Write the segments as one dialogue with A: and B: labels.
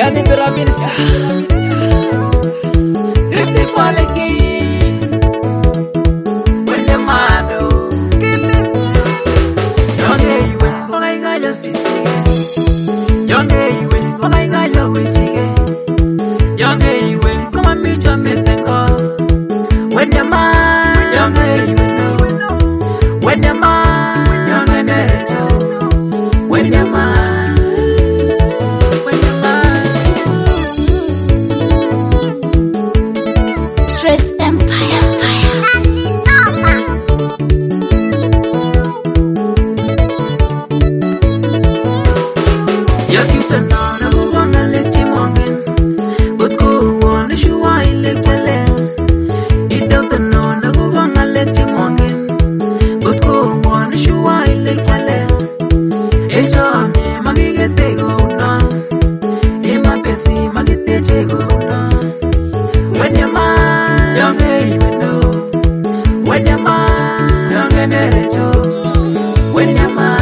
A: Yani Bera Minister Rifty Faleki Wende Mado Yonge iwe Ogai gayo sisi Yonge iwe Ogai gayo wichige Yonge iwe Kama micho metengo Wende ma Yonge iwe Wende ma Yonge nerejo Wende ma Yakisanana kubanga lechimongen Utku uone shuwa ile kwele Idautanona kubanga lechimongen Utku uone shuwa ile kwele Echome magigete guna Ema pensi magite guna Wenyama Yonge iweno Wenyama Yonge nerejo Wenyama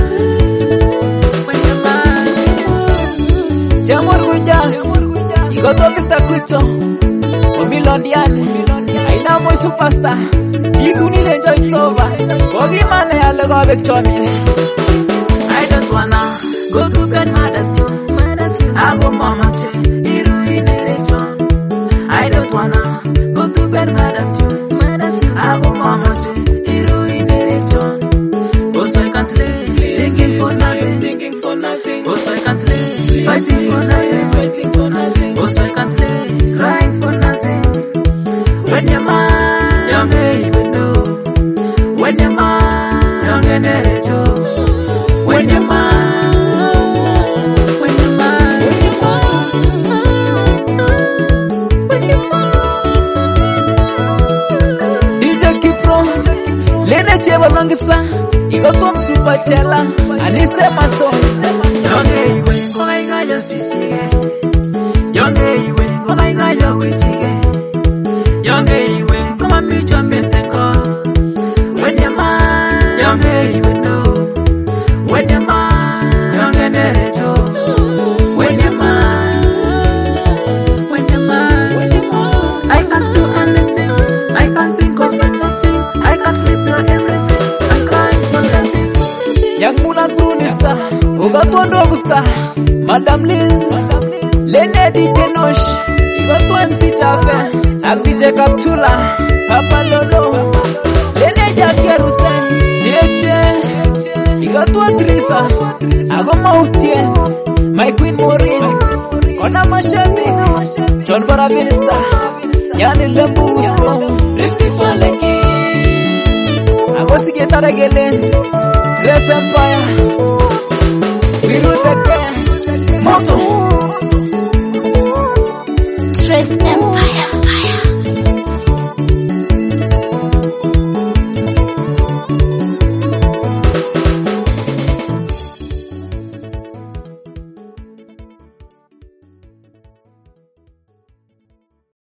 A: Igoto Victor Quito Omilondiane Aina moy superstar Iguni lenjo itova Ogi mane yale go bek chomi I don't wanna go to bed mad at you I go mama che Iru inerejon I don't wanna go to bed mad at you I go mama che Iru inerejon Oh so I can't sleep Thinking for nothing Oh so I can't sleep Fighting for nothing Oh, so I can stay crying for nothing. When your man, young even know. When your man, young and energy. When your man, when your man, when your man. DJ Kipro, Lene Cheva Langisa, Igotom Super Chela, Anise Mason. Young even, I got your CC. Yonge iwe, ogai gayo wichige. Yonge iwe, kama micho metengo. Wende ma, yonge iwe no. Wende ma, yonge nerejo. Wende ma, wende ma, wende ma. I can't do anything. I can't think of anything. I can't sleep for everything. I'm crying for nothing. Yang muna krunista, ugato ndogusta. Madam Liz. Lene DJ Nosh, Igoto MC Chafe, Abije Kapchula, Papa Lolo, Lene Jackie Rusen, Cheche, Igoto Trisa, Agoma Utie, My Queen Maureen, Ona Mashabi, John Bera Minister, Yani Lembu Uspo, Rifty Faleki, Agosi Getara Gelen, Dress Empire, we rule the